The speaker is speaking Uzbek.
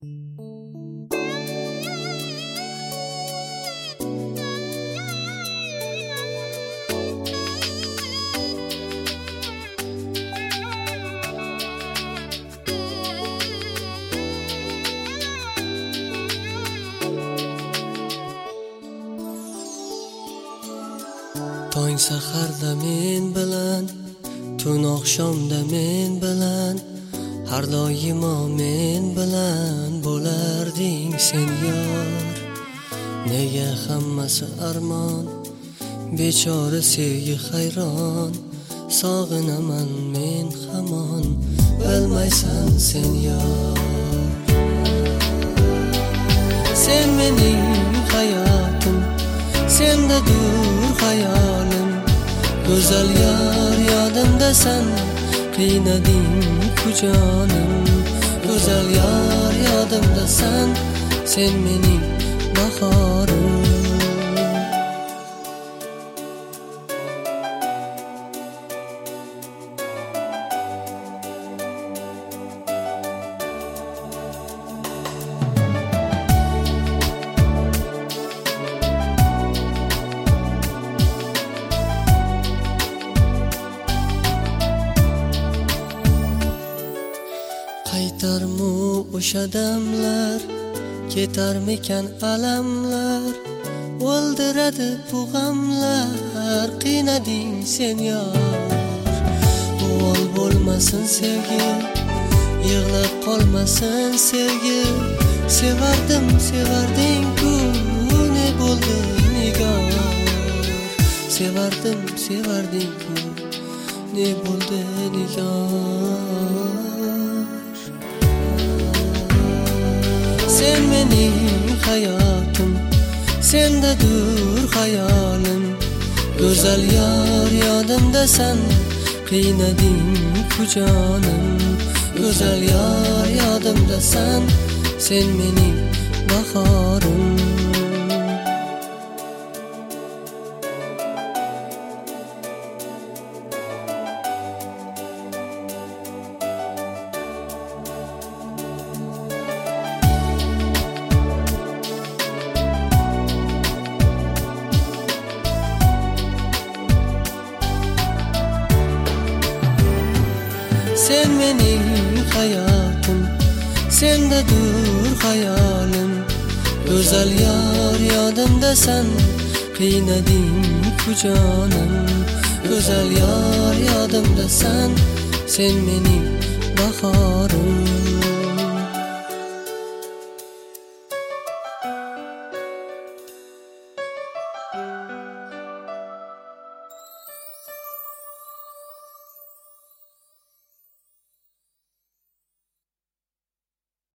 Tong saharda men bilan, tun oqshomda men bilan, har doimo men bilan bo'larding sen yor. Nega hammasi armon, bechora sevgi hayron, sog'inaman men hamon, bilmaysan sen yor. Sen mening hayotim, sendadur hayolim, go'zal yor yodimdasan, qiynading-ku jonim. Go'zal yor yodimdasan, sen mening bahorim. Qaytarmu o'sha damlar, ketarmikan alamlar, o'ldiradi bu g'amlar, qiynading sen yor. Uvol bo'lmasin sevgi, yig'lab qolmasin sevgi, sevardim sevarding-ku, ne bo'ldi nigor. Sevardim sevarding-ku, ne bo'ldi nigor. Sen mening hayotim, sendadur hayolim, go'zal yor yodimdasan, qiynading-ku jonim. Go'zal yor yodimdasan, sen mening bahorim. Sen mening hayotim, sendadur hayolim, go'zal yor yodimdasan, qiynading-ku jonim. Go'zal yor yodimdasan, sen mening bahorim.